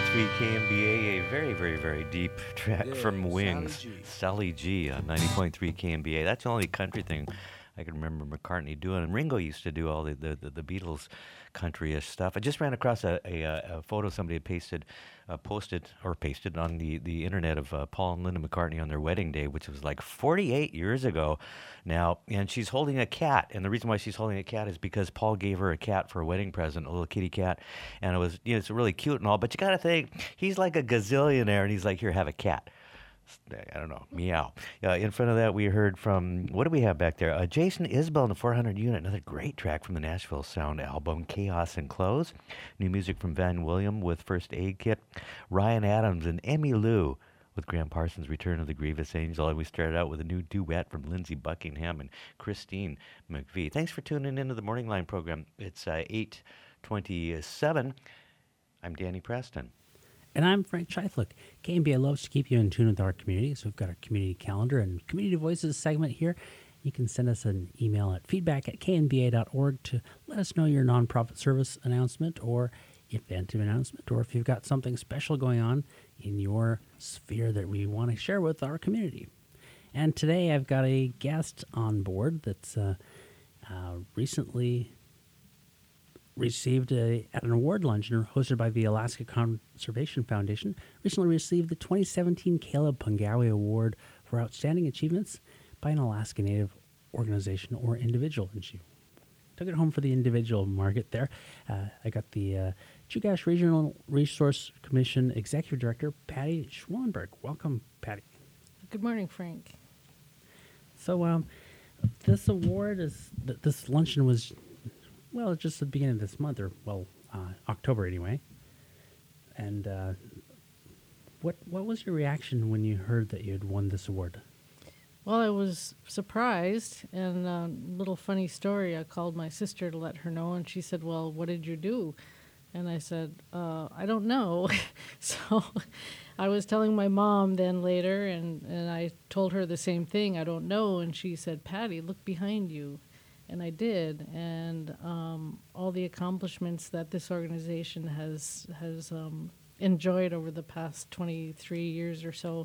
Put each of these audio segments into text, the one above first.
90.3 KMBA, a very, very, very deep track from Wings. Sally G on 90.3 KMBA. That's the only country thing I can remember McCartney doing. And Ringo used to do all the Beatles country-ish stuff. I just ran across a photo somebody had pasted on the internet of Paul and Linda McCartney on their wedding day, which was like 48 years ago now. And she's holding a cat. And the reason why she's holding a cat is because Paul gave her a cat for a wedding present, a little kitty cat. And it was, it's really cute and all. But you got to think, he's like a gazillionaire, and he's like, here, have a cat. I don't know, meow. In front of that, we heard from, what do we have back there? Jason Isbell and the 400 Unit, another great track from the Nashville Sound album, Chaos and Clothes. New music from Van William with First Aid Kit. Ryan Adams and Emmy Lou with Graham Parsons' Return of the Grievous Angel. And we started out with a new duet from Lindsey Buckingham and Christine McVie. Thanks for tuning into the Morning Line program. It's 8:27. I'm Danny Preston. And I'm Frank Scheiflik. KMBA loves to keep you in tune with our community, so we've got our community calendar and Community Voices segment here. You can send us an email at feedback@knba.org to let us know your nonprofit service announcement or event announcement, or if you've got something special going on in your sphere that we want to share with our community. And today I've got a guest on board that's recently received at an award luncheon hosted by the Alaska Conservation Foundation, recently received the 2017 Caleb Pungawi Award for Outstanding Achievements by an Alaska Native organization or individual. And she took it home for the individual market there. I got the Chugach Regional Resource Commission Executive Director, Patty Schwellenberg. Welcome, Patty. Good morning, Frank. So this award this luncheon was, well, just the beginning of this month, or, October anyway. And what was your reaction when you heard that you had won this award? Well, I was surprised, and a little funny story. I called my sister to let her know, and she said, well, what did you do? And I said, I don't know. So I was telling my mom then later, and I told her the same thing, I don't know. And she said, Patty, look behind you. And I did, and all the accomplishments that this organization has enjoyed over the past 23 years or so.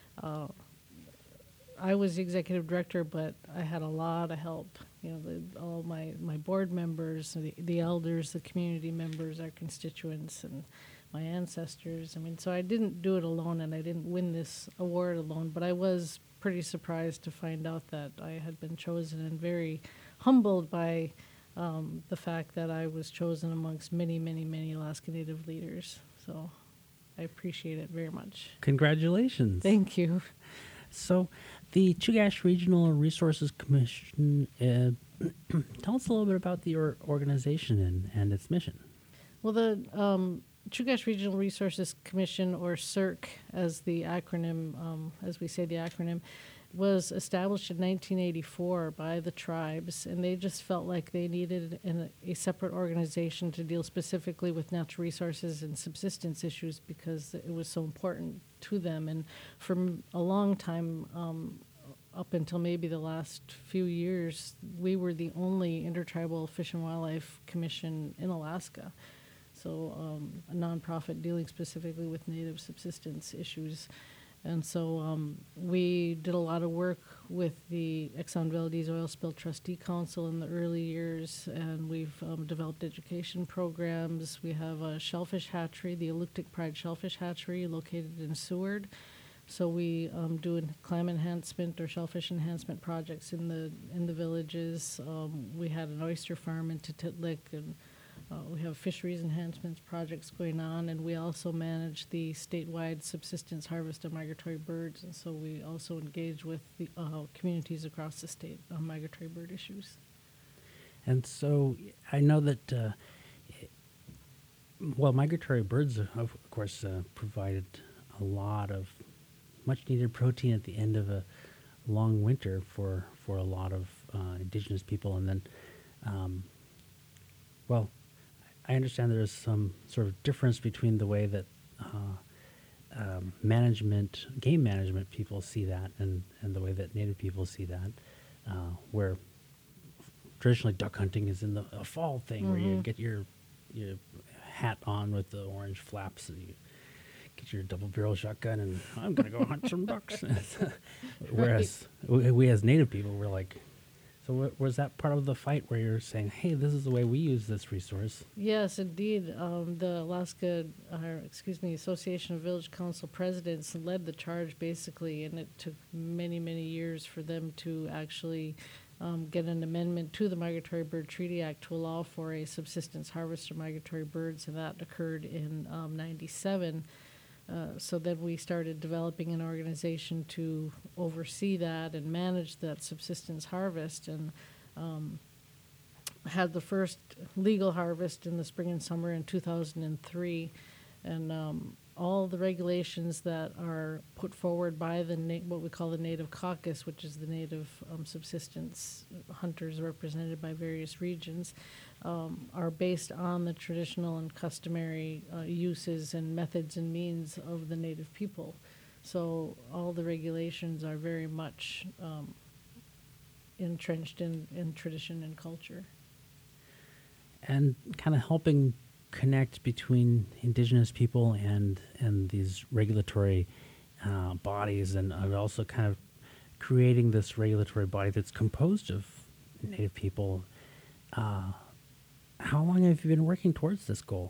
I was the executive director, but I had a lot of help. All my board members, the elders, the community members, our constituents, and my ancestors. So I didn't do it alone, and I didn't win this award alone, but I was pretty surprised to find out that I had been chosen, and very humbled by the fact that I was chosen amongst many, many, many Alaska Native leaders. So I appreciate it very much. Congratulations. Thank you. So the Chugach Regional Resources Commission, tell us a little bit about the organization and its mission. Well, the Chugach Regional Resources Commission, or CIRC as the acronym, as we say the acronym, was established in 1984 by the tribes, and they just felt like they needed a separate organization to deal specifically with natural resources and subsistence issues because it was so important to them. And for a long time, up until maybe the last few years, we were the only intertribal fish and wildlife commission in Alaska. So a nonprofit dealing specifically with native subsistence issues. And so we did a lot of work with the Exxon Valdez Oil Spill Trustee Council in the early years, and we've developed education programs. We have a shellfish hatchery, the Aluktik Pride Shellfish Hatchery, located in Seward. So we do clam enhancement or shellfish enhancement projects in the villages. We had an oyster farm in Titlik, and we have fisheries enhancements projects going on, and we also manage the statewide subsistence harvest of migratory birds, and so we also engage with the communities across the state on migratory bird issues. And so I know that, migratory birds, of course, provided a lot of much-needed protein at the end of a long winter for a lot of indigenous people, and then, I understand there is some sort of difference between the way that game management people see that and the way that Native people see that, where traditionally duck hunting is in a fall thing, where you get your hat on with the orange flaps and you get your double barrel shotgun and I'm going to go hunt some ducks. Whereas we as Native people, we're like, so was that part of the fight where you're saying, hey, this is the way we use this resource? Yes, indeed. The Association of Village Council Presidents led the charge basically, and it took many, many years for them to actually get an amendment to the Migratory Bird Treaty Act to allow for a subsistence harvest of migratory birds, and that occurred in 97. So then we started developing an organization to oversee that and manage that subsistence harvest, and had the first legal harvest in the spring and summer in 2003. And all the regulations that are put forward by the what we call the Native Caucus, which is the Native subsistence hunters represented by various regions, are based on the traditional and customary uses and methods and means of the Native people. So all the regulations are very much entrenched in tradition and culture. And kind of helping connect between indigenous people and these regulatory bodies, and also kind of creating this regulatory body that's composed of Native people. How long have you been working towards this goal?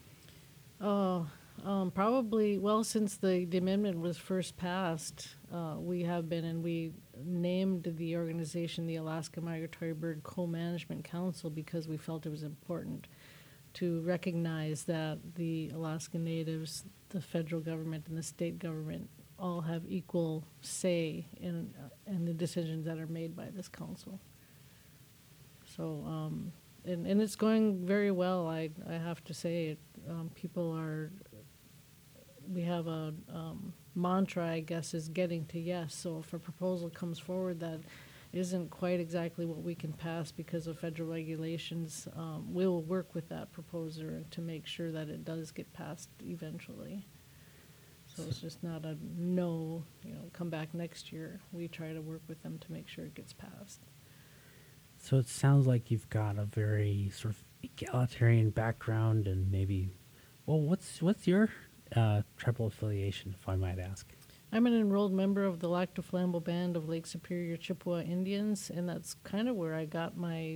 Probably, well, since the amendment was first passed, we have been, and we named the organization the Alaska Migratory Bird Co-Management Council because we felt it was important to recognize that the Alaska Natives, the federal government, and the state government all have equal say in the decisions that are made by this council. So, and it's going very well, I have to say. People are, we have a mantra, I guess, is getting to yes. So if a proposal comes forward that isn't quite exactly what we can pass because of federal regulations, we'll work with that proposer to make sure that it does get passed eventually. So it's just not a no, come back next year. We try to work with them to make sure it gets passed. So it sounds like you've got a very sort of egalitarian background, and maybe, well, what's your tribal affiliation, if I might ask? I'm an enrolled member of the Lac du Flambeau Band of Lake Superior Chippewa Indians, and that's kind of where I got my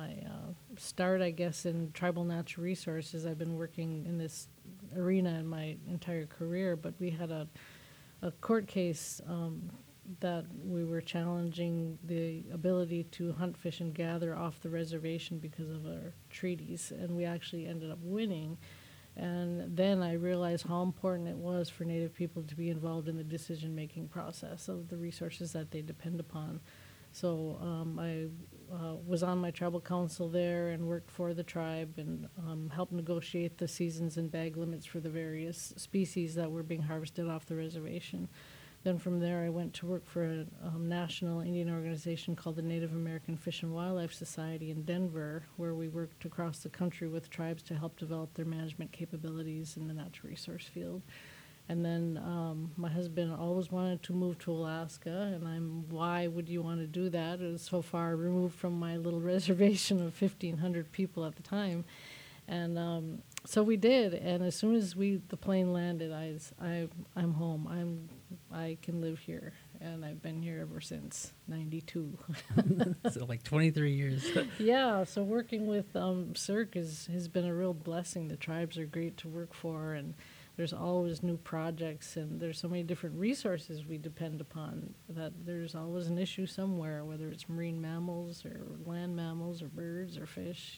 start, I guess, in tribal natural resources. I've been working in this arena in my entire career, but we had a court case that we were challenging the ability to hunt, fish, and gather off the reservation because of our treaties, and we actually ended up winning. And then I realized how important it was for Native people to be involved in the decision-making process of the resources that they depend upon. So I was on my tribal council there and worked for the tribe and helped negotiate the seasons and bag limits for the various species that were being harvested off the reservation. Then from there, I went to work for a national Indian organization called the Native American Fish and Wildlife Society in Denver, where we worked across the country with tribes to help develop their management capabilities in the natural resource field. And then my husband always wanted to move to Alaska, and why would you want to do that? It was so far removed from my little reservation of 1,500 people at the time. And so we did, and as soon as the plane landed, I'm home. I can live here, and I've been here ever since '92. So like 23 years. Yeah, so working with CIRC has been a real blessing. The tribes are great to work for, and there's always new projects, and there's so many different resources we depend upon that there's always an issue somewhere, whether it's marine mammals or land mammals or birds or fish,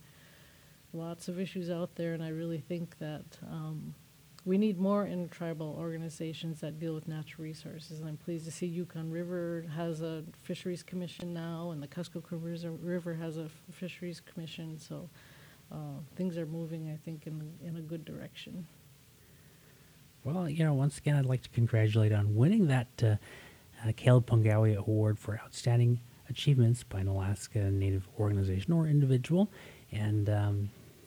Lots of issues out there, and I really think that we need more intertribal organizations that deal with natural resources. And I'm pleased to see Yukon River has a fisheries commission now, and the Kuskokwim River has a fisheries commission. So things are moving, I think, in a good direction. Well, once again, I'd like to congratulate on winning that Caleb Pungawi Award for Outstanding Achievements by an Alaska Native organization or individual. And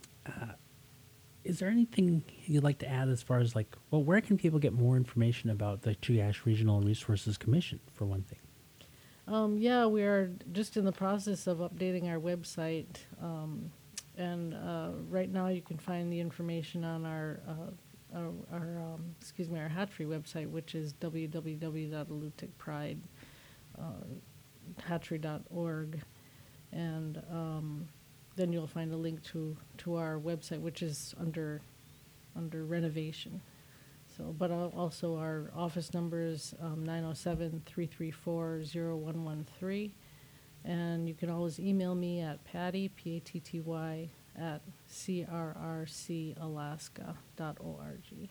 is there anything you'd like to add as far as where can people get more information about the Chugach Regional Resources Commission, for one thing? Yeah, we are just in the process of updating our website. And right now you can find the information on our our hatchery website, which is www.alutiiq-pride-hatchery.org, and then you'll find a link to our website, which is under renovation. So, but also our office number is 907-334-0113, and you can always email me at Patty, Patty, at crrcalaska.org.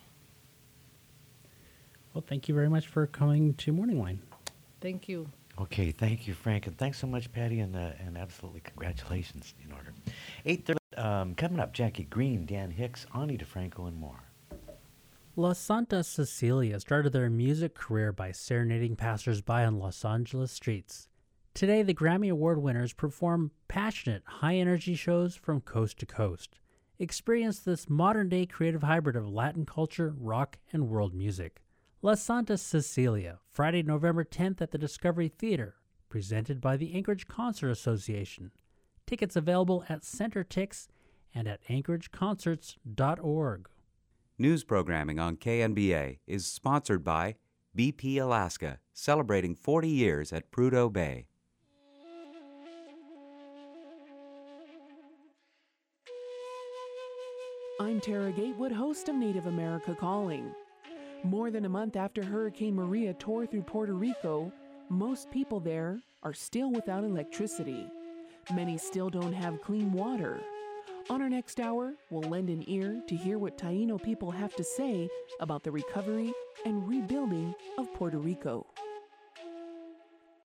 Well, thank you very much for coming to Morning Wine. Thank you. Okay, thank you, Frank, and thanks so much, Patty, and absolutely congratulations in order. 8:30, coming up, Jackie Green, Dan Hicks, Ani DeFranco, and more. La Santa Cecilia started their music career by serenading passersby on Los Angeles streets. Today, the Grammy Award winners perform passionate, high-energy shows from coast to coast. Experience this modern-day creative hybrid of Latin culture, rock, and world music. La Santa Cecilia, Friday, November 10th at the Discovery Theater, presented by the Anchorage Concert Association. Tickets available at CenterTix and at anchorageconcerts.org. News programming on KNBA is sponsored by BP Alaska, celebrating 40 years at Prudhoe Bay. I'm Tara Gatewood, host of Native America Calling. More than a month after Hurricane Maria tore through Puerto Rico, most people there are still without electricity. Many still don't have clean water. On our next hour, we'll lend an ear to hear what Taino people have to say about the recovery and rebuilding of Puerto Rico.